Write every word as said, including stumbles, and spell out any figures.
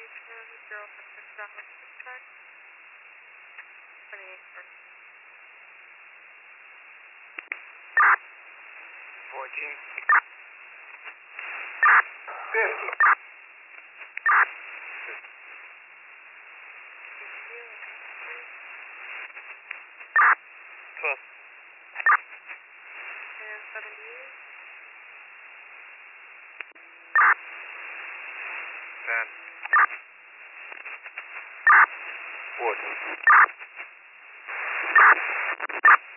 zero six seven six twenty-eight fourteen. fifty. twelve. And seventy-eight. ten. fourteen.